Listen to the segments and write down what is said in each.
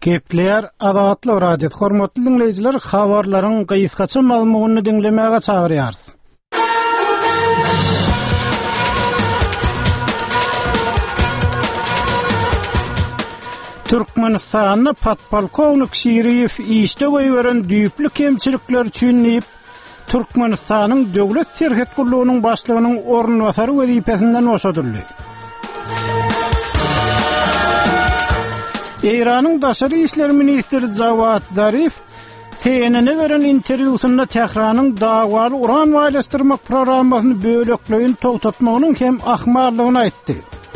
Kepler adatly radio hormatly dinleyijiler habarlaryň gysgaça malumugyny dinlemäge çagyrýar. Türkmenistanyň podpolkownik Şiriýew işde goýberen düýpli kemçilikler üçin nip Türkmenistanyň döwlet serhet gullugynyň başlygynyň ornwasary wezipesinden oşadyldy. İran'ın Daşary İşler Ministri Javad Zarif CNN-e veren interwýusynda Tehran'ın dawaly uran waýlaşdyrmak programmasyny bölekleýin togtatmagynyň hem ahmarlygyny aýtdy.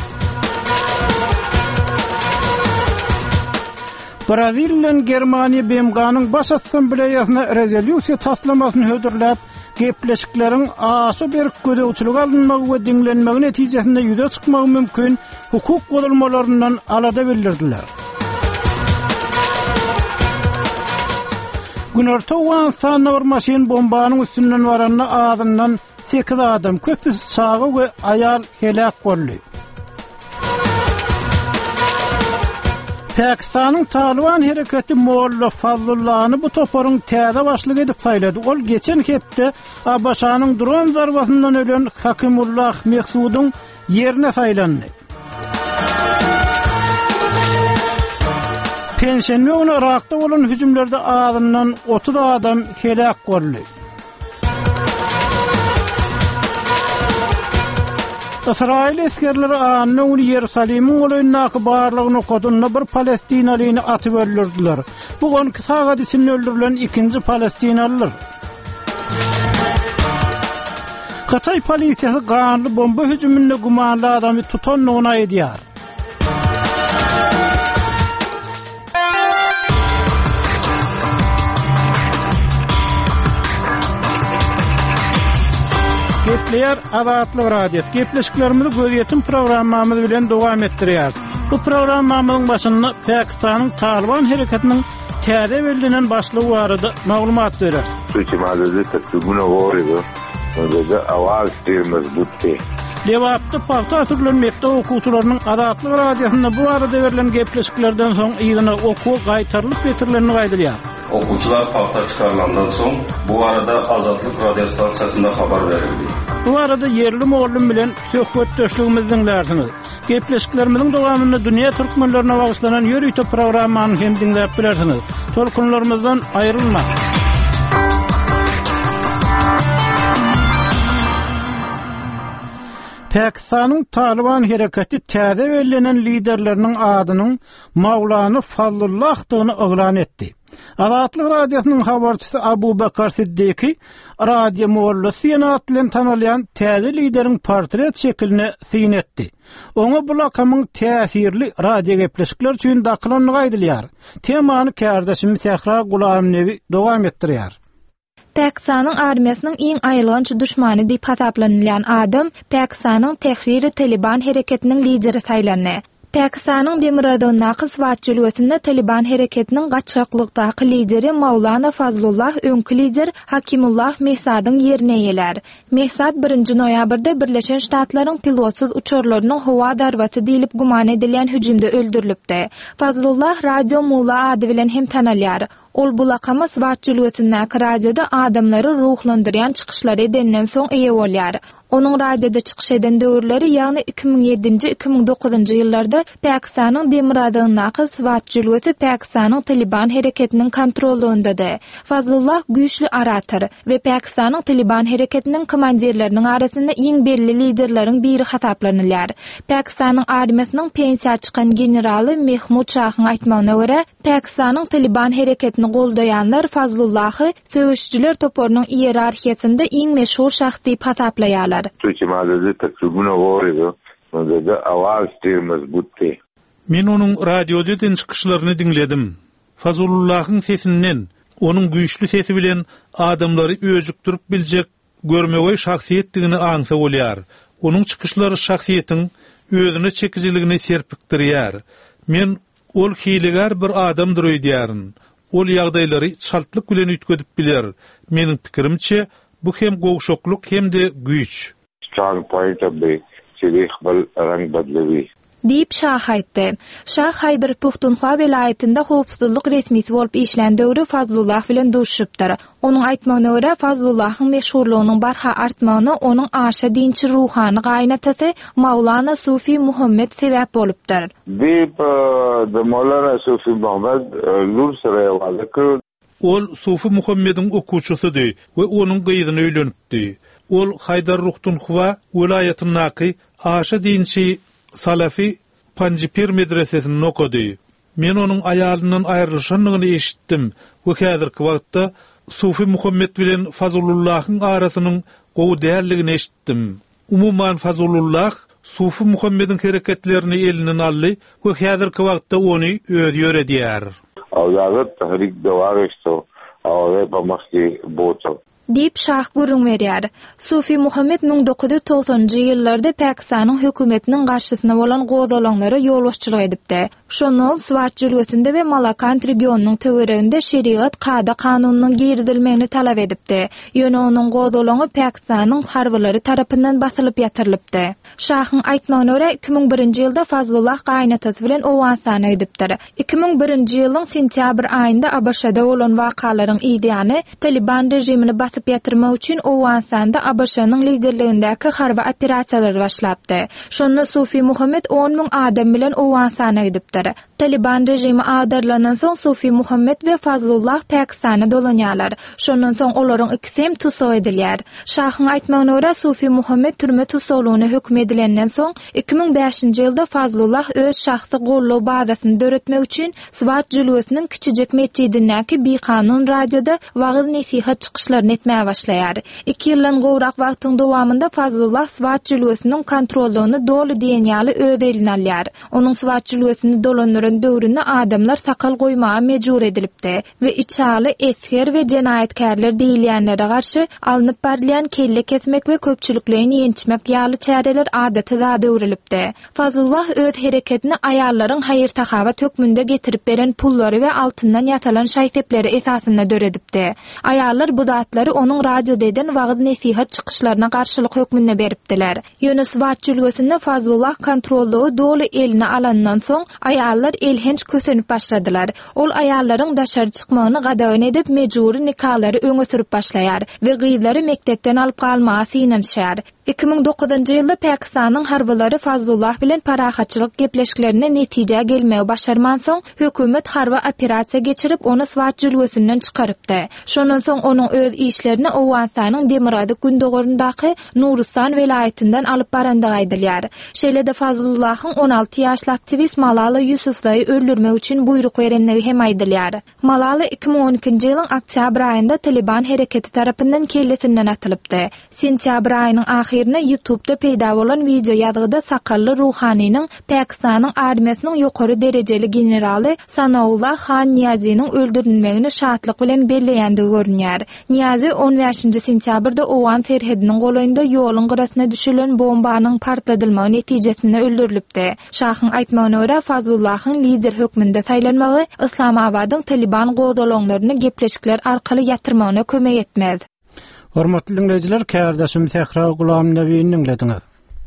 Braziliýanyň Germaniýa BMG-nyň baş assambleýasyna rezolýusiýa taslamasyny hödürläp, gepleşikleriň aşy bir gödäwçilik alınmagy we diňlenmegi netijesinde ýüze çykmagy mümkin hukuk golulmalaryndan alada bildirdiler. Günorta uwan saatna bir maşin bombanyň üstünden baranyna adyndan 8 adam köpüsi çağı we ayal helak boldy. Pakistanyň Taliban hereketi Molla Fazlullah'ny bu toparyň täze başlyk edip saýlady. Ol geçen hepde Abaşanyň dron zarbasyndan ölen Hakimullah Mehsudyň ýerine saýlandy. Pensiýa günü Irakda bolan hüjümlerde adyndan 30 adam helak boldy. İsrail eskerleri anny Ýerusalimyň goýundaky barlygyny okadynda bir Palestinalyny atyp öldürdiler. Bu gonky sagat içinde öldürilen ikinji Palestinalylar. Hatay polisiýasy ganly bomba hüjüminde gumanly adamy tutanlygyny aýdýar. Kepler adatly radio gepleşiklerimizi göýetim programmamyz bilen dowam etdirýär. Bu programmamyzyň başynda Pakistanyň Taliban hereketiniň täze belinen başlygy barada maglumat berer. Suçmalyzy tetgüne goýdy. Onda awaz mezbutdy. Lewapda paýta sürlenmekde okuwçylarynyň adatly radiosynda bu arada berilen gepleşiklerden soň ýygyna okuw gaýtarylyp getirileni gaýdylýar. Okuwçylar paýta çykarlandan soň bu arada Azatlyk radio stansiýasynda habar berildi. Bu arada yerli mollum bilen söhbet döşlügimiziň därsiniz. Gepleşiklerimiziň dowamyny dünýä türkmenlerine bagyşlanan ýörüýte programmany hem dinläp bilersiniz. Tolkunlarymyzdan aýrylma. Pakistanyň Taliban hereketi täze belenen liderleriniň adynyň Mawlana Fazlullah-dyny oglan etdi. Adatlyk radiosynyň habarçysy Abu Bakar Siddiqi radio mollası ýanatylan tanalýan täze lideriň portret şeklini syn etdi. Oňa bu lakamyň täsirli radio gepleşikler üçin daklanyny gaýdylýar. Temany kärdeşimiz Sehra Gulamnewi dowam etdirýär. Pakistanyň armiýasynyň iň aýylgynç düşmany diýip hasaplanýan adam Pakistanyň Tehrir-i Taliban hereketiniň lideri saýlandy. Pakistanyň Demiradaň watçylygynda Taliban hereketiniň gaçaklykdaky lideri Mawlana Fazlullah öňkü lider Hakimullah Mehsadyň ýerine ýeler. Mehsad 1 noýabrda Birleşen Ştatlaryň pilotsuz uçurlarynyň howa darbasy diýilip guman edilen hüjümde öldürilipdi. Fazlullah Radio Mulla ady bilen hem tanalýar. Ol bu lakamy watçylygyndaky radioda adamlary ruhlandyrýan çykyşlary edenden soň eýe bolýar. Onun radyoda çıkış eden döwürleri ýagny 2007-2009 ýyllarda Pakistanyň Demiradaňdaky watçylygy Pakistanyň Taliban hereketiniň kontrolündedir. Fazlullah güýçli arator we Pakistanyň Taliban hereketiniň komandirleriniň arasynda iň belli liderleriň biri hasaplanýar. Pakistanyň armiýasynyň pensiýa çykan generaly Mehmud Şahyň aýtmagyna görä, Pakistanyň Taliban hereketini goldaýanlar Fazlullahy söwüşçüler toporynyň ýerarhiýasynda iň meşhur şahs diýip hasaplanýar. Suçmalyzy tetgüne goýdy. Onda awaz mezbutdy. Men onuň radiodan çykyşlaryny dinledim. Fazlullahyň sesinden, onuň güýçli sesi bilen adamlary özükdirip biljek görmegi şahsiýetdigini aňsa bolýar. Onuň çykyşlary şahsiýetiň özüne çekijiligini serpikdirýär. Men ol hilegar bir adamdyr diýäryn. Ol ýagdaýlary çaltlyk bilen üýtgedip biler. Meniň pikirimçe bu hem gowşokluk hem de güýç. Strong point of the Şerif bal rang badlawi. diýip Şah aýtdy. Şah Haýber Puxtunxwa welaýetinde howpsuzlyk resmisi bolup işlän döwri Fazlullah bilen duşupdyr. Onuň aýtmagyna görä Fazlullahyň meşhurlygynyň barha artmagyna onuň aşa dinçi ruhany gaýnatasy Mawlana Sufi Muhammed sebäp bolupdyr. Diýip de Mawlana Sufi Muhammed lur sıraya wazykry. Ol Sufi Muhammedin okuwçusydy we onuň gyýdyny öýlenipdi. Ol Haydar Ruhtunxwa welaýatynyňky aşa dinçi Salafi Panjipir medresesini okudy. Men onuň aýalyndan aýrylşanlygyny eşitdim we häzirki wagtda Sufi Muhammed bilen Fazlullahyň arasynyň gowy dälligini eşitdim. Umuman Fazlullah Sufi Muhammedin hereketlerini elinden aldy we häzirki wagtda ony öz ýöredýär. Awzagat tahrik dawaryşto, awza pamakty boto. Diýip Şah gurrun berýär. Sufi Muhammed 1990-njy ýyllarda Pakistanyň hökümetiniň garşysyna bolan gowdalanlara ýolbaşçylyk edipdi. Şonol Swat jülgüsinde we Malakand regionunyň töwereginde şeriat qada kanunynyň girdilmegini talap edipdi. Ýöne onuň gowdalany Pakistanyň harbylary tarapyndan basylyp ýatyrylypdy. Şahyň aýtmagyna görä 2001-nji ýylda Fazlullah gaýnatasy bilen Owansana edipdir. 2001-nji ýylyň sentýabr aýynda ABŞ-da bolan wakalaryň ideýany Taliban rejimini basyp ýatyrmak üçin Owansanda ABŞ-nyň liderligindäki harby operasiýalary başlapdy. Şonu Sufi Muhammed 10.000 adam bilen Owansana edipdir. Taliban rejimi adarlanan soň Sufi Muhammed we Fazlullah Pakistana dolanýarlar. Şondan soň olaryň ikisi hem tusaw edilýär. Şahyň aýtmagyna görä Sufi Muhammed türme tusawlygyna hökm edilenden soň 2005-nji ýylda Fazlullah öz şahsy gollaw bazasyny döretmek üçin Swat jülgüsiniň kiçijek meçidindäki Biqanun radioda wagız nesihat çykyşlaryny etmäge başlaýar. 2 ýyldan gowrak wagtyň dowamında Fazlullah Swat jülgüsiniň kontrollygyny dolu diýen ýaly öz eline alýar. Onuň Swat jülgüsini dolandyran döwründe adamlar sakal goýmaga mejbur edilipdi we içaly esher we jenaýetkarlar diýilýänlere garşy alınıp barilýan kelle kesmek we köpçüliklerini ýençmek ýaly çäreler adaty da döwrilipdi. Fazlullah öz hereketini aýallaryň haýyr tahawat hökmünde getirip beren pullary we altyndan ýatalan şaýtepleri esasynda döredipdi. Aýallar bu datlary onuň radioda eden wagız nesihat çykyşlaryna garşylyk hökmünde beripdiler. Ýöne Swat jülgüsinde Fazlullah kontrollugy dolu eline alandan soň aýallar elhenç kösenip başladylar. Ol aýallaryň daşary çykmagyny gadagan edip mejburi nikahlary öňe sürüp başlaýar we gyzlary mekdepden alyp galmagy synanýar. 2009-njy ýylda Pakistanyň harbylary Fazlullah bilen parahatçylyk gepleşiklerine netije gelmegi başarman soň hökümet harby operasiýa geçirip onu Swat jülgüsinden çykarypdy. Şondan soň onuň öz işlerini Owansanyň Demirady gündogorundaky Nuristan welaýetinden alyp barandygy aýdylýar. Şeýle-de Fazlullahyň 16 ýaşly aktivist Malala Yusufzaýy öldürmek üçin buyruk berenligi hem aýdylýar. Malala 2012-nji ýylyň oktyabr aýynda Taliban hereketi tarapyndan kellesinden atylypdy. Sentýabr aýynyň ahirine YouTube'da peýda bolan video ýazgyda sakally ruhanynyň Pakistanyň armiýasynyň ýokary derejeli generaly Sanaullah Khan Niyazinyň öldürilmegini şatlyk bilen belleýändigi görünýär. Niyazi 15-nji sentýabrda Owan serhediniň golaýynda ýoluň gyrasyna düşülen bombanyň partladylmagy netijesinde öldürilipdi. Şahyň aýtmagyna görä Fazlullahyň lider hökmünde saýlanmagy Islamabadyň Taliban gowdalaňlaryny gepleşikler arkaly ýatyrmagyna kömek etmez. Hormatly dinleyijiler, kärdeşim Tehra Gulam Nebiyini dinlediňiz.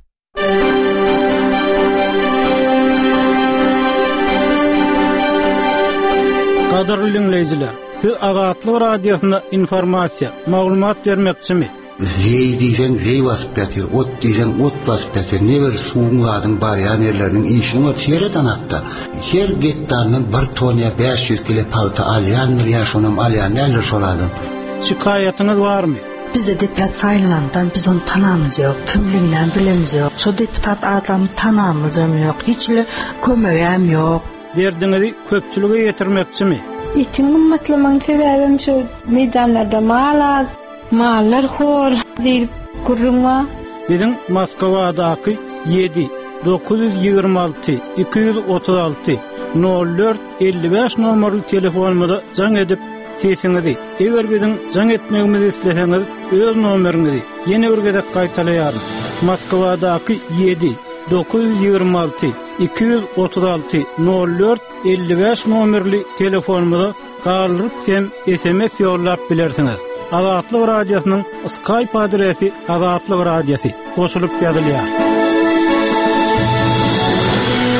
Gaderly dinleyijiler, siz Azatlyk radiosunda informasiýa, maglumat bermekçimi? Zey diýsen zey basıp ýatyr, ot diýsen ot basıp ýatyr. Neber suwuňlaryň barýan ýerleriniň işini çeýreden atda. Her getdanyn 1 toniýa 500 kilo palta alýandyr, ýaşanam alýan näler şolady. Şikaýatyňyz barmy? Bizde deputat saylanandan biz onu tanamız yok, kimliğinden bilemiz yok. So deputat adamı tanamız yok, hiçli kömeğim yok. Derdinizi köpçülüge yetirmekçimi? İtimin matlamanın sebebim şu meydanlarda mallar hor deyip kurruma. Bizim Moskova'daki 7 926 236 04 55 numaralı telefonumda can edip sesinizi. Eğer bizim can etmemizi isterseniz öz numarınızı yeni bir gedek kaytalayarız. Moskova'daki 7 926 236 04 55 numaralı telefonumda kaldırıp hem SMS yollap bilirsiniz. Azatlyk radiosynyň Skype adresi Azatlyk radiosi. Goşulyp ýazylýar.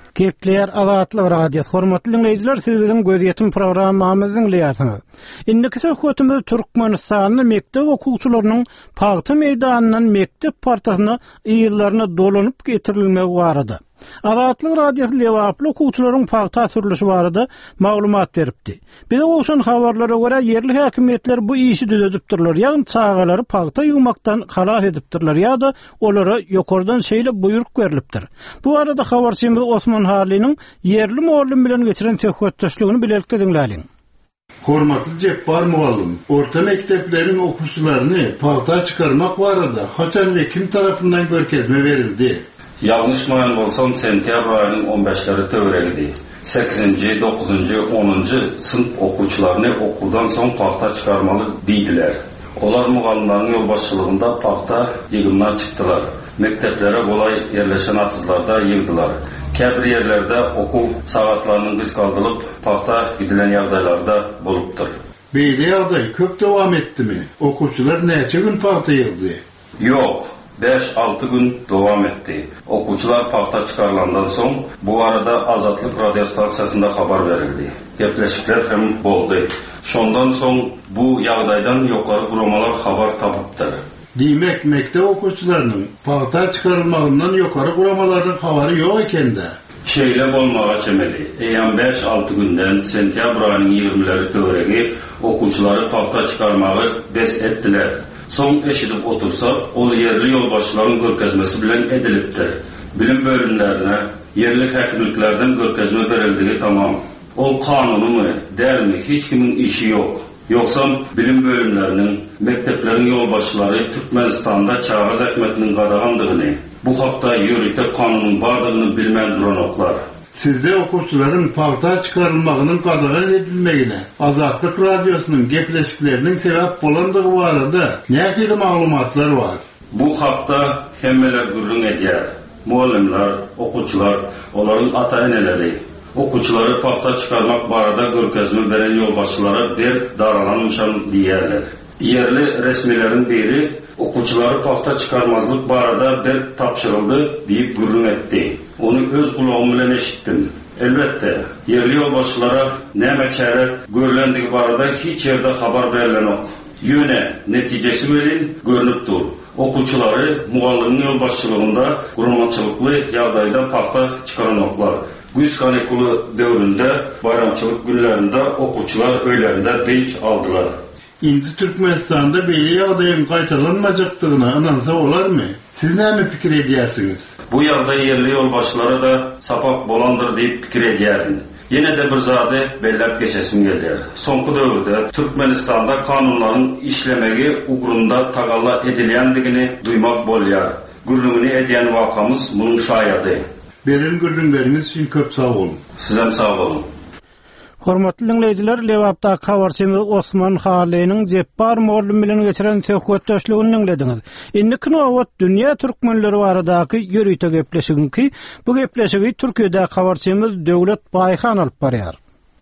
Kepler Azatlyk Radio hormatly dinleyijiler, siz biziň gözýetim programmamyzy dinleýärsiňiz. Indiki söhbetimiz Türkmenistanyň mektep okuwçylarynyň paýta meýdanyndan mektep partasyna ýyllaryna dolanyp getirilmegi barada. Azatlyk Radio lewaply okuwçylaryň paýta sürülüşi barada maglumat beripdi. Bize bolşan habarlara görä yerli häkimetler bu işi düzedipdirler. Ýa-ni çağalary paýta ýumakdan halas edipdirler ýa-da olara ýokardan şeýle buyruk berilipdir. Bu arada habarçymyz Osman Hali'nin yerli muallim bilen geçiren töhfetdeşligini bilelikde dinläliň. Hormatly Jepbar muallim, orta mektepleriň okuwçylaryny paýta çykarmak barada haçan we kim tarapyndan görkezme berildi? Yanlışmayan bolsam sentyabr ayının 15'leri töweregidi. 8-nji, 9-njy, 10-njy sınıf okuwçylaryny okuldan soň paýta çykarmaly diýdiler. Olar mugallimlaryň ýolbaşçylygynda paýta ýygyna çykdylar. Mekteplere golay yerleşen atyzlarda ýygdylar. Käbir ýerlerde okuw sagatlarynyň gysgaldylyp paýta gidilen ýagdaýlarda bolupdyr. Beýle ýagdaý köp dowam etdimi? Okuwçylar näçe gün paýta ýygdy? Yok. 5-6 gün devam etti. Okuwçylar paýta çykarlandan soň bu arada Azatlyk radio stansiyasynda habar berildi. Gepleşikler hem boldy. Şondan soň bu ýagdaýdan ýokary guramalar habar tapypdyr. Diýmek mektep okuwçylarynyň paýta çykarylmagyndan ýokary guramalardan habary ýok ekende. Şeýle bolmaga çemeli. Eýan 5-6 günden sentyabr aýynyň 20'leri töweregi okuwçylary paýta çykarmagy bes etdiler. Soň eşidip otursa, ol yerli ýolbaşçylaryň görkezmesi bilen edilipdir. Bilim bölümlerine yerli häkimliklerden görkezme berildigi tamam. Ol kanunumy, dälmi hiç kimin işi yok. Yoksa bilim bölümlerinin, mektepleriň ýolbaşçylary Türkmenistanda çağız häkmetiniň gadagandygyny, bu hakda ýöritek kanunyň bardygyny bilmän duran oklar. Sizde okuwçylaryň paýta çykarylmagynyň gadagan edilmegine Azatlyk radiosynyň gepleşikleriniň sebäp bolandygy barada näçe maglumatlar bar? Bu hakda hemmeler gürrüň edýär. Muallimler, okuwçylar, olaryň ata-eneleri okuwçylary paýta çykarmak barada görkezme beren ýolbaşçylara berk daralanmışam diýerler. Yerli resmilerin biri okuwçylary paýta çykarmazlyk barada berk tapşyryldy diýip gürrüň etdi. Onu öz kulağım bilen eşittim. Elbette, yerli ýolbaşçylara näme çäre görülendigi barada hiç ýerde habar berilen ok. Ýöne, netijesi bilen görünüpdir. Okuwçylary mugallimliň ýolbaşçylygynda gurulmaçylykly ýagdaýda paýta çykaran oklar. Güz kanikuli döwründe, bayramçylyk günlerinde okuwçylar öýlerinde dinç aldylar. Indi Türkmenistanda beýle ýagdaýyň gaýtalanmajakdygyna inansa bolarmy? Siz näme pikir edýärsiňiz? Bu ýagdaý yerli ýolbaşçylara da sapak bolandyr diýip pikir edýärin. Yine de bir zady belläp geçesim gelýär. Soňky döwürde Türkmenistanda kanunlaryň işlemegi ugrunda tagalla edilýändigini duýmak bolýar. Gürrüňini edýän wakamyz munyň şaýady. Beren gürrüňleriniz üçin köp sag bolun. Sizem sag bolun. Hormatly dinleyijiler, lewapda habarçymyz Osman Hali'niň Jepbar muallim bilen geçiren töhfetdeşligini dinlediňiz. Indiki nowat dünýä türkmenleri baradaky ýöriýte gepleşiginki bu gepleşigi Türkiýede habarçymyz Döwlet Baýhan alyp barýar.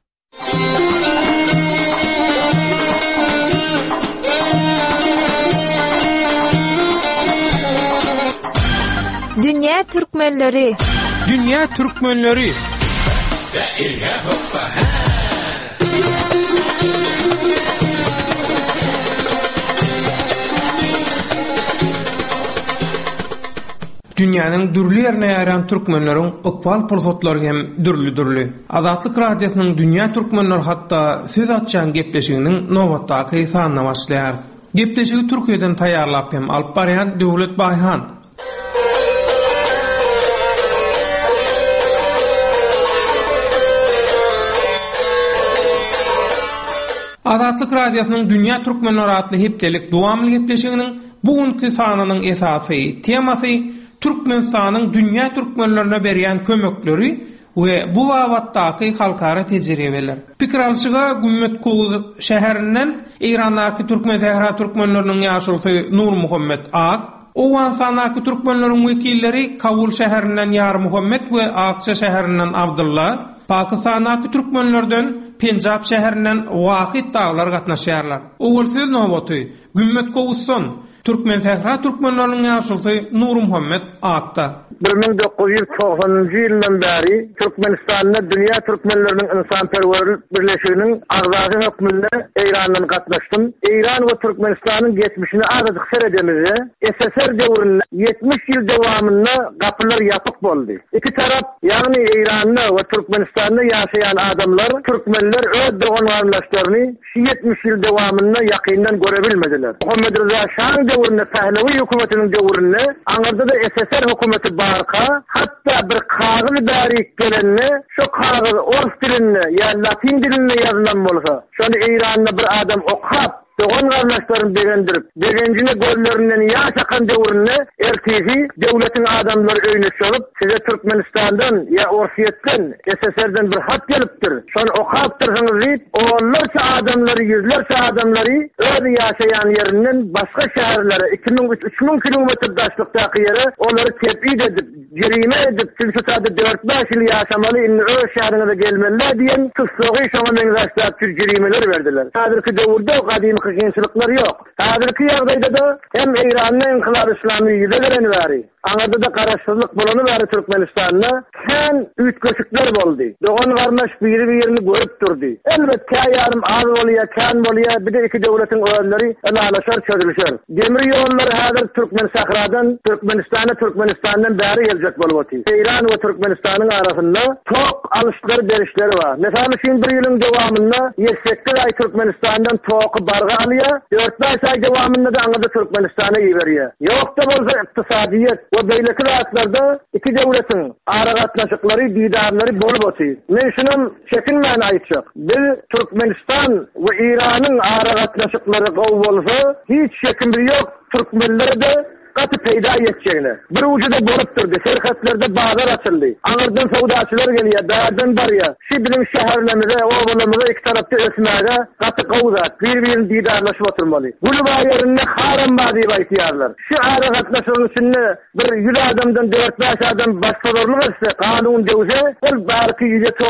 Dünýä türkmenleri. Dünýä türkmenleri. Dünýäniň dürli ýerine ýaran türkmenleriň okpal pulsatlary hem dürli. Azatlyk radiosynyň dünýä türkmenleri hatda söz atýan gepleşiginiň nowatdaky sanyna başlaýar. Gepleşigi Türkiýeden taýýarlap hem alyp barýan Döwlet Baýhan. Azatlyk radiosynyň dünýä türkmenleri atly hepdelik dowamly gepleşiginiň bugünkü sanynyň esasy temasy Türkmenistanyň dünýä türkmenlerine berýän kömekleri we bu wagtdaky halkara tejribeler. Pikir alşyga Gümmet Koğuz şäherinden Irandaky Türkmen Sehra türkmenleriniň ýaşulsy Nur Muhammed Ak, Owansanaky türkmenleriň wekilleri Kabul şäherinden Yar Muhammed we Akça şäherinden Abdullah, Pakistanaky türkmenlerden Penjab şäherinden Wahid daglar gatnaşýarlar. Owul söz nowaty Gümmet Koğuzson Türkmen Sehra Türkmenläriniň ýaşulsy Nur Muhammed atda. 1990-njy ýyldan bäri Türkmenistanda Dünýä Türkmenläriniň Insanperwerlik Birleşiginiň agzaly hökmünde Eýrandan gatnaşdym. Eýran we Türkmenistanyň geçmişini azyk seredemizde SSR döwründe 70 ýyl dowamında gapylar ýapyk boldy. Iki tarap, ýagny Eýranda we Türkmenistanda ýaşaýan adamlar, Türkmenler öz doganlarlaryny 70 ýyl dowamında ýakyndan görebilmediler. Muhammed Rıza Şah'ın döwründe Pahlavi hökümetiniň döwründe aňarda da SSR hökümeti barka, hatta bir kagyz bäri gelenni, şu kagyz ors dilinde ýa latin dilinde ýazylan bolsa, şonu Eýranda bir adam okap Doğan kardeşlerim beğendirip, beğencine gollerinden yaşakan dövründe ertesi devletin adamları öyle çalıp, size Türkmenistan'dan ya Orsiyetten, SSR'den bir hat geliptir. Sonra o kaptırsınız deyip, onlarca adamları, yüzlerce adamları öyle yaşayan yerinden başka şehirlere, 2000-3000 kilometre daşlıktaki yere onları tepid edip, cerime edip, çünkü sadece 4-5 yıl yaşamalı, inni öyle şehrine de gelmeliler diyen, kıslığı şuna menzaçlar tür cerimeler verdiler. Sadece dövrde o kadim kıyınçılıklar yok. Hazırki ýagdaýda da hem Eýranyň Inkılap İslami ýüze geleni bäri. Aňarda da garaşsyzlyk bolany bäri Türkmenistanda kän ütköşükler boldy. Dogan garnaş biri-birini görüp durdy. Elbetde ýarym az bolýar, kän bolýar, bir de iki döwletiň öwelleri alalaşar çözülüşer. Demir ýollary häzir Türkmen Sahradan, Türkmenistandan bäri geljek bolýar. Eýran we Türkmenistanyň arasynda tok alışlar berişleri bar. Mesalan, şu bir ýylyň dowamında 7-8 ay Türkmenistandan tok barga alýar, 4-5 ay dowamında da aňa Türkmenistana ýeberýär. Ýokda bolsa ykdysadyýet we beýleki rahatlarda iki döwletiň ara gatnaşyklary, didarlary bolup otyr. Men şunun çekinmän aýtjak. Biz Türkmenistan we Eýranyň ara gatnaşyklary gowy bolsa, hiç şekim ýok, Türkmenler de katı peyda etçeğine. Bir ucuda bolup durdu. Serhatlerde bazar açıldı. Anırdan savdaçılar geliyor. Dağdan barıya. Şibirin şehirlerimize, oğullarımıza iki tarafta esmaya katı kavuzat. Birbirini didarlaşıp oturmalı. Gülü bayarında haram bazı ihtiyarlar. Şu ara katlaşının içinde bir 100 adamdan 4-5 adam başvururluk etse, kanun devse, o belki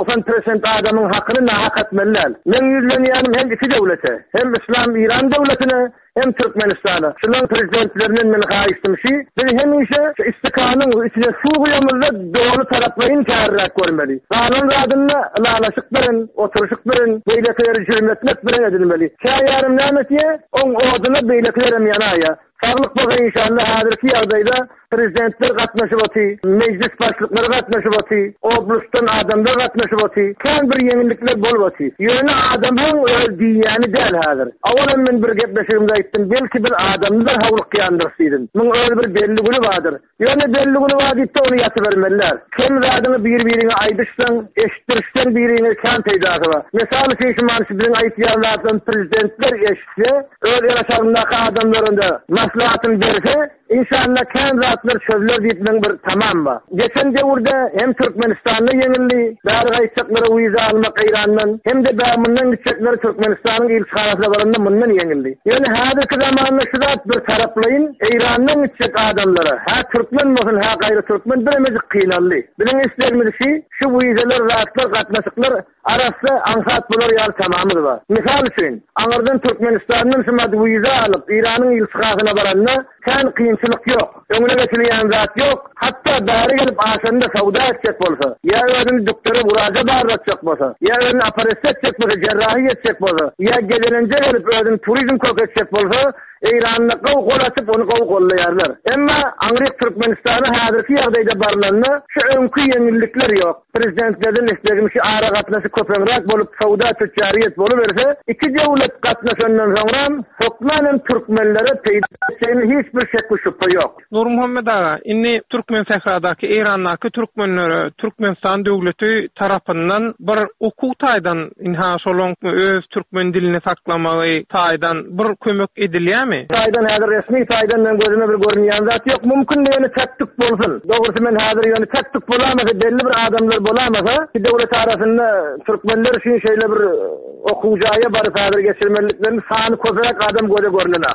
%90% adamın hakkını nahak etmeliler. Men yüzleniyanım hem iki devlete, hem İslam İran devletine, hem Türkmenistan'a. Şundan prezidentlerinin men haýyşdymşy, biz hemişe istikanın içine suğuyamızda doğru taraflayın kârrak görmeli. Kanun adına lalaşıkların, oturuşukların, beylekileri cürmetmek bilen edilmeli. Şayarım nametiye, on oduna beylekilerim yanaya. Sağlık bakın inşallah hazırki ýagdaýda prezidentler gatnaşyp otyr, meclis başlyklary gatnaşyp otyr, oblustdan adamlar gatnaşyp otyr. Kän bir ýeňillikler bolup otyr. Ýöne adamyň öz diýýäni däl hazır. Awalan men bir gepleşigimde aýtdym, belki bir adamlar hawlyk ýandyrsydyň. Muň öz bir belli güni bardyr. Ýöne belli güni bar diýip onu ýatyp bermeliler. Kim zadyny bir-birine aýdyşsaň, eşitdirişden birine kän peýdasy bar. Mesal üçin şu manşydyň aýtýarlardan prezidentler eşitse, öz ýaşagyndaky adamlarynda maslahatyn berse, İnşallah kän zatlar çözüler diýipden bir tamam ba. Geçen döwürde hem Türkmenistanyň ýeňildi, bäri gaýtsaklary wiza almak Eýrandan, hem de bämundan gitsekler Türkmenistanyň ilçelerinde baranda mundan ýeňildi. Ýöne häzirki zamanda şu zat bir taraplayın, Eýrandan gitsek adamlara, ha Türkmen bolsun, ha gaýry Türkmen bilemejik kynanly. Bilen islerimiz şu wizalar, zatlar, gatnaşyklar arasy ansat bolar ýaly tamamy bar. Misal üçin, aňardan Türkmenistanyň şumat wiza alyp Eýranyň ilçelerine baranda kän kynçylyk ýok. Öňüne geçilýän zat ýok. Hatda bäri gelip aşanda savda etjek bolsa, ýa özüň doktora muraja barratjak bolsa, ýa özüň operatsiýa etjek bolsa, jarrahy etjek bolsa, ýa gelenje gelip özüň turizm köpetjek bolsa, Eýranyň gowy atyp onu gowy gollaýarlar. Emma Aňryk Türkmenistany häzirki ýagdaýda barlanyny şu öňkü ýeňillikler ýok. Prezidentlerden islegmişi ara gatnaşy köpeňrak bolup savda ticaret bolup berse, iki döwlet gatnaşandan soňra hukmanen Türkmenlere peýda etjegine hiç bir şek şüphe ýok. Nur Muhammed aga, inni Türkmen Sehradaky Eýrandaky Türkmenlere Türkmenistan döwleti tarapyndan bir okuw taýdan inhaş bolanypmy, öz türkmen dilini saklamagy taýdan bir kömek edilýär? Taýdan häzir resmi taýdan men gözüme bir görünýän zat ýok. Mümkin ýöne taktik bolsun. Dogrusu men häzir ýöne taktik bolamasa, belli bir adamlar bolamasa, döwlet arasynda türkmenler üçin şeýle bir okuwjaýa baryp häzir geçirmeliklerini sany köpek adam göze görünýär.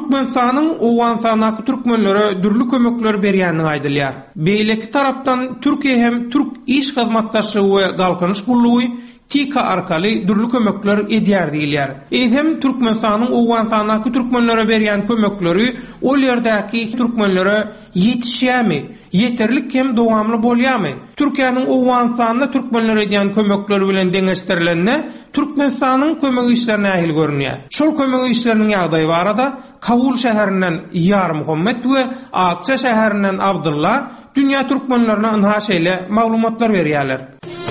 Türkmenistanyň Owgansanyň türkmenlere dürli kömekler berýänini aýdylýar. Beýleki tarapdan Türkiýe hem Türk iş hyzmatdaşlygy we galkanyş gullugy TİKA arkaly dürli kömekler edýär diýilýär. Hem Türkmenistanyň Owgansanyň türkmenlere berýän kömekleri ol ýerdäki türkmenlere ýetişýärmi? Yeterlik hem dowamly bolýarmy? Türkiýanyň Owgansanyna türkmenlere edýän kömekleri bilen deňeşdirilende Türkmenistanyň kömek işlerine ähli görünýär. Şol kömek işleriniň ýagdaýy barada Kabul şäherinden Yar Muhammed we Akça şäherinden Abdulla dünýä türkmenlerine ynha şeýle maglumatlar berýärler.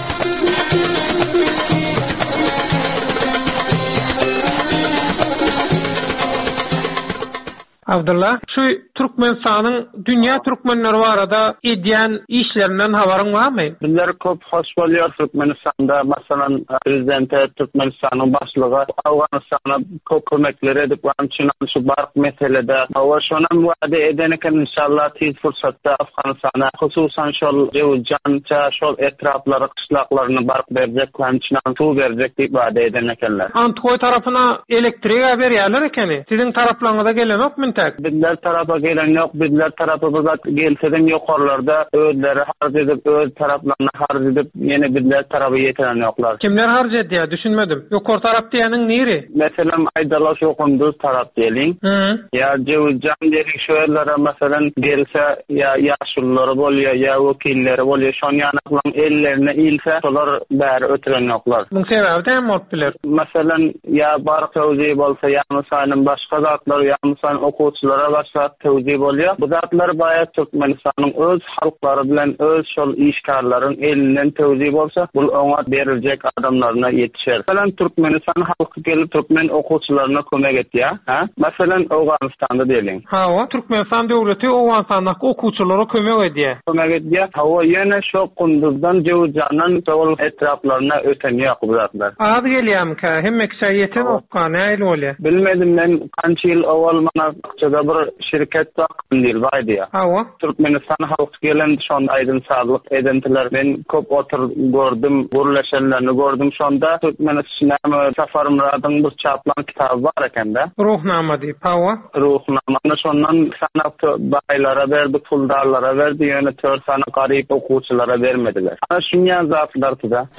Abdullah, şu Türkmenistanyň dünýä türkmenleri barada edýän işlerinden habaryň barmy? Bizler köp hoş bolýar Türkmenistanda, masalan, prezidenti Türkmenistanyň başlygy Awganystana köp kömekler edip, şu bark meselede o şona muade eden eken inşallah tez fursatda Afganistana, hususan şol Jewjança, şol etraflary, kışlaklaryny bark berjek, kançynan suw berjek diýip wada eden ekenler. Antoy tarapyna elektrik berýärler ekeni. Siziň taraplarynıza gelen okmy? Bizler tarafa gelen yok, bizler tarafımıza gelseden yukarılarda ödleri harc edip, öd taraflarına harc edip, yine bizler tarafı yeteren yoklar. Kimler harc ediyor? Düşünmedim. Yukarı taraf diyenin neyri? Mesela Aydalaş okunduz taraf diyelim. Ya Cevizcan dedik şu yerlere mesela gelse ya yaşlıları oluyor, ya vekilleri oluyor. Şon yanaklan ellerine ilse solar bari ötüren yoklar. Bunun sebebi de mi ortbiler? Mesela ya bark tevziyip olsa, ya Musa'nın başka zatları, ya Musa'nın okuçulara başka tevziyip oluyor. Bu zatlar bayağı Türkmenistan'ın öz halkları bilen öz şol işkarların elinden tevziyip olsa, bu ona verilecek adamlarına yetişer. Mesela Türkmenistan halkı gelip Türkmen okuçularına kömek etti ya. Mesela Afganistan'da diyelim. Ha, Türkmenistan devleti Afganistan'daki okuçulara kömek ediyor. Kömek ediyor. Hava yine şu kunduzdan Cevizcan'ın etraflarına öteniyor bu zatlar. Adı geliyor mu ki? Hem meksayiyeti mi okka? Ne öyle oluyor? Bilmedim ben kaç yıl ovalmana akçada bir şirket bakın değil baydı ya. Ha. Türkmenistan halkı gelen şu anda aydın sağlık edentiler. Ben köp otur gördüm, burleşenlerini gördüm. Şu anda Türkmenistan'a Safarım Rad'ın bir çaplan kitabı var eken de. Ruhnama deyip, ha. Ruhnama. Şondan sanat baylara verdi, puldarlara verdi. Yönetör sana garip okuçulara vermediler. Ama şunyan zatlardı da.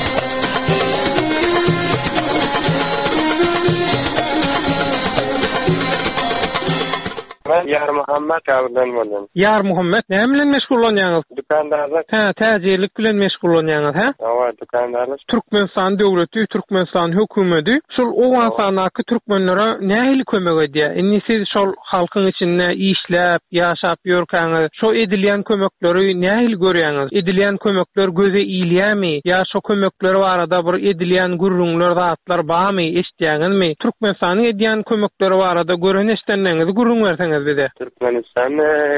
Ben Yar Muhammed Kavdan boldum. Yar Muhammed, ne bilen meşgul bolýaňyz? Dükandarlyk. Täzirlik bilen meşgul bolýaňyz, ha? Hawa, dükandarlyk. Türkmenistan döwleti, Türkmenistan hökümeti şol Owgansanyňky türkmenlere nähili kömek edýär? Indi siz şol halkyň içinde işläp, ýaşap ýörkäňiz, şo edilýän kömekleri nähili görýäňiz? Edilýän kömekler göze iýilýärmi? Ýa şo kömekleri barada bir edilýän gurrunlar, zatlar barmy, eşitýäňizmi? Türkmenistanyň edýän kömekleri barada gören eşitdenleňizi gurrun berseňiz bide. Türkmenistan,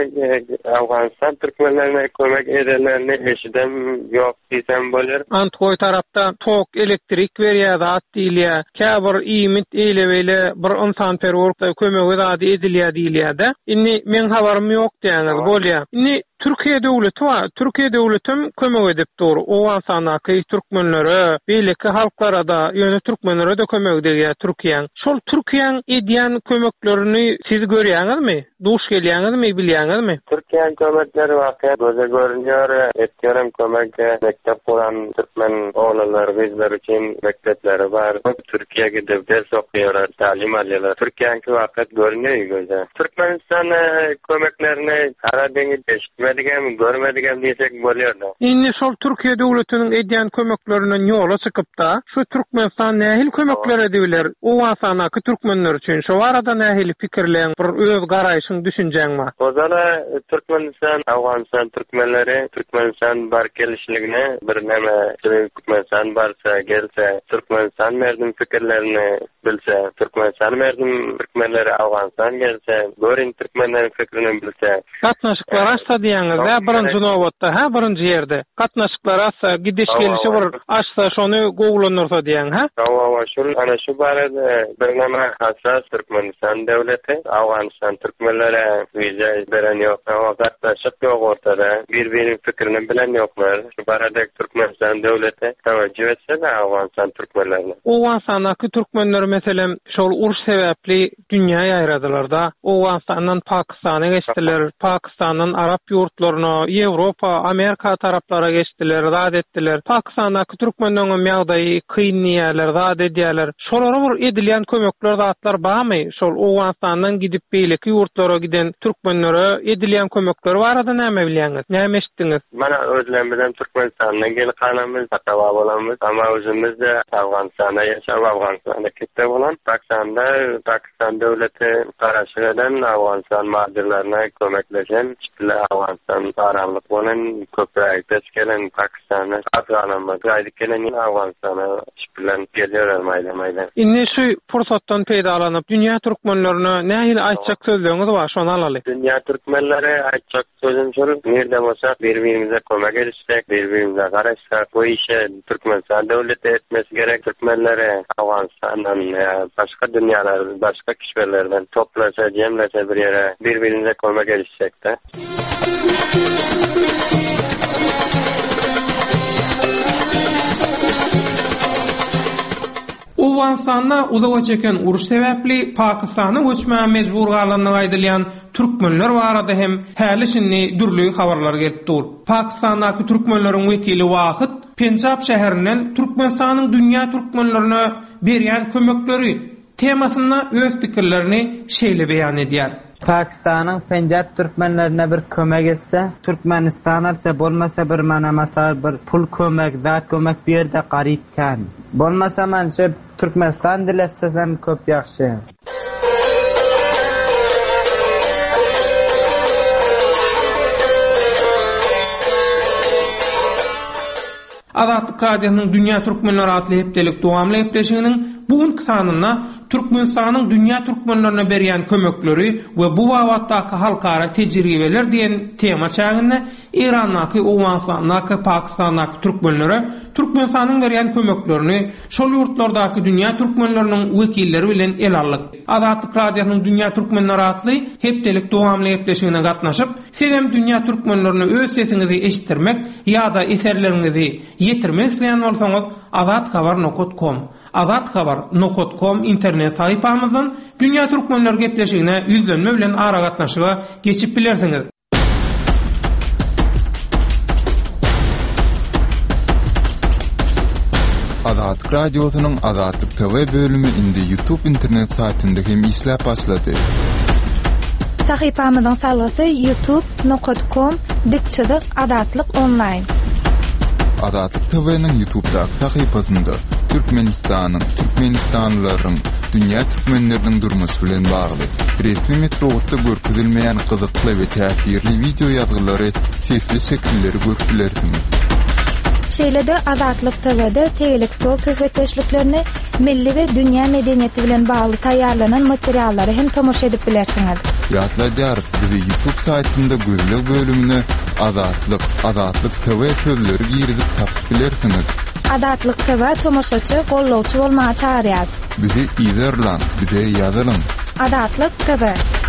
Afganistan Türkmenlerine kömek edenlerini eşidem yok diýsem bolar. Antoy tarapda tok, elektrik berýär, zat diýilýär. Käbir iýmit eýlebeýle bir insan-perwerlikde kömegi zat edilýär diýilýär-de. Indi men habarym ýok diýäňiz bolýar. Indi Türkiýe döwleti var. Türkiýe döwletim kömek edip dur. Owgansanyňky türkmenlere, beýleki halklara da, ýöne türkmenlere de kömek edýär Türkiýe. Şol Türkiýe edýän kömeklerini siz görýäňizmi? Duş gelýäňizmi, bilýäňizmi? Türkiýe kömekleri wagtda göze görünýär. Etýärem kömek mektep kuran türkmen oğlanlar, kızlar için mektepleri var. Türkiýe gidip ders okuyar, talim alýarlar. Türkiýeňki wagtda görünýär göze. Türkmenistan kömeklerini ara deňiz eşitmedigen, görmedigen diýsek bolýar. Indi şol Türkiýe döwletiniň edýän kömeklerinden ýola çykyp da, şu Türkmenistan nähili kömekler ediler? Owgansanyňky türkmenler üçin şo arada nähili pikirleň, bir öz garaýşyň düşünjeň mi? Ozala Türkmenistan, Afganistan türkmenleri, Türkmenistan bar gelişligine bir näme, Türkmenistan barsa gelse, Türkmenistan merdim fikirlerini bilse, Türkmenistan merdim türkmenleri Afganistan gelse, görin türkmenlerin fikrini bilse. Gatnaşyklar açsa diýäňiz, birinji nowatda, ha, birinji ýerde. Gatnaşyklar açsa, gidiş gelişi bir açsa, şonu gowlanyrsa diýäň, ha? Ana şu barada bir näme hassas Türkmenistan döwleti, Afganistan türkmenleri Türkmenlere vize beren yok. Ama katlaşıp yok ortada. Birbirinin fikrini bilen yoklar. Şu baradaki Türkmenistan devleti teveccüh etse de Afganistan Türkmenlerine. Afganistan'daki Türkmenler mesela şol uruş sebepli dünyaya ayradılar da. Afganistan'dan Pakistan'a geçtiler. Pakistan'dan Arap yurtlarına, Avrupa, Amerika taraflara geçtiler, zat ettiler. Pakistan'daki Türkmenlerin mağdayı kıyınlayalar, zat ediyorlar. Şolara bir edilen kömekler zatlar bağmay. Şol Afganistan'dan gidip beyleki yurtlara giden Türkmenlere edilen kömekler var adı näme bilýäňiz? Näme eşitdiňiz? Mana özlemizden Türkmenistan'dan gel kanamız, ataba bolamız. Ama özümüz de Afganistan'da yaşap, Afganistan'da kitte bolan. Pakistan devleti karaşyk eden Afganistan madirlerine kömekleşen, işte Afganistan aralık bolan köpräk gelen Pakistan'a atlanamaz. Gaydy gelen Afganistan'a bilen gelýärler mayda. Inni şu fursatdan peýdalanyp dünya türkmenlerine nähili aýtjak sözleriniz bar, şonu alaly. Dünya türkmenlere aýtjak sözüm şol, nerede bolsa birbirimize kömek edişsek, birbirimize garaşsak, bu işe Türkmenistan devleti etmesi gerek. Türkmenlere Afganistan'dan başka dünyalar, başka kişilerden toplasa, cemlese bir yere birbirimize kömek edişsek de. Afganistan'da uzağa çeken uruş sebäpli Pakistan'a göçmäge mejbur galanlygy aýdylýan türkmenler barada hem häli şinni dürlügi habarlar gelip dur. Pakistan'daky türkmenleriň wekili Wahid Penjab şäherinden Türkmenistanyň dünýä türkmenlerine berýän kömekleri temasynda öz pikirlerini şeýle beýan edýär. Pakistan'ın Penjab Türkmenlerine bir kömek etse, Türkmenistan'a bolmasa bir mana masal bir pul kömek, zat kömek bir yerde garipken. Bolmasa manşe Türkmenistan diletsesem köp yaxşı. Azatlyk Radiosynyň Dünya Türkmenleri adly hepdelik dowamly hepleşiginiň bugünkü sanyna Türkmenistanyň dünýä türkmenlerine berýän kömekleri we bu wagtdaky halkara tejribeler diýen tema çäginde Irandaky, Awganistanaky, Pakistanaky türkmenlere Türkmenistanyň berýän kömeklerini şol ýurtlardaky dünýä türkmenleriniň wekilleri bilen el aldyk. Azatlyk Radiosynyň Dünya Türkmenleri adly hepdelik dowamly hepleşigine gatnaşyp, sizem dünýä türkmenlerine öz sesiňizi eşitdirmek ýa-da eserleriňizi yetirmek isleýän bolsaňyz azatxabar.com internet saypamyzdan Dünya Türkmenler gepleşigine yüzlenme bilen ara gatnaşyga geçip bilersiňiz. Azatlyk Radiosynyň Azatlyk TV bölümi indi YouTube internet saytynda hem işläp başlady. Saypamyzyň salgasy youtube.com/azatlyk-online. Azatlyk TV'nin YouTube'daky saypasynda Türkmenistanlylaryň, dünýä türkmenleriniň durmusy bilen bagly resmi metodda görkezilmeýän gyzykly we täsirli video ýazgylary, sesli şekilleri görüplersiňiz. Şeýlede Azatlyk TV'de tegelik stol söhbetleşiklerini, milli we dünýä medeniýeti bilen bagly taýýarlanan materiallary hem tomoşa edip bilersiňiz. Ýatlaýar, bizi YouTube saytynda gözlek bölümine Azatlyk TV sözleri girizip tapyp bilersiňiz. Azatlyk TV tomoşaçy, gollawçy bolmagy çağırýar. Bizi izlerlen, bize ýazalyn. Azatlyk TV.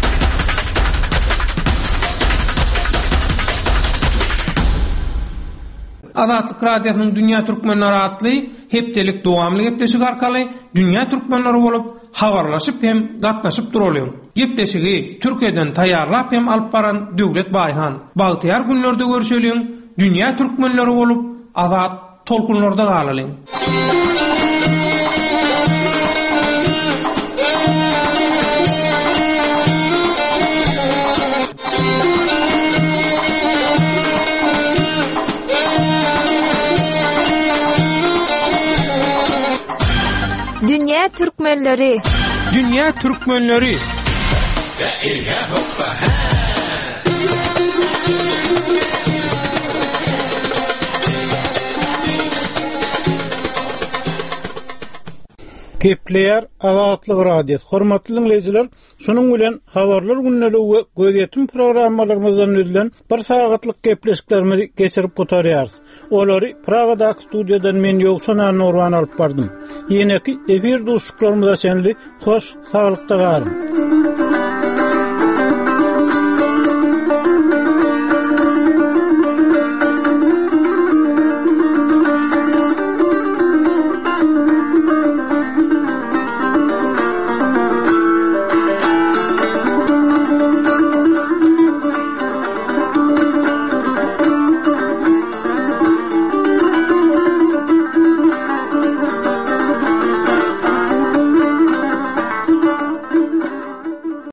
Azatlyk Radiosynyň Dünya Türkmenleri adly hepdelik dowamly gepleşik arkaly dünýä türkmenleri bolup habarlaşyp hem gatnaşyp duralım. Gepleşigi Türkiýeden taýýarlap hem alyp baran Döwlet Baýhan. Bagtyar günlerde görüşelim. Dünýä türkmenleri bolup azat tolkunlarda galalyň. Dünya Türkmenleri. Dünya Türkmenleri. Kepleyer Azatlyk Radiosu. Hormatly dinleyijiler, şonuň bilen habarlar günneli we gözetim programmalarymyzdan ödülen bir sagatlyk gepleşiklerimizi geçirip gotarýarys. Olary Pragadaky studiýadan men Ýogsan Nurwan alyp bardym. Ýene-ki efir dostluklarymyza şenli hoş, saglykda galyň.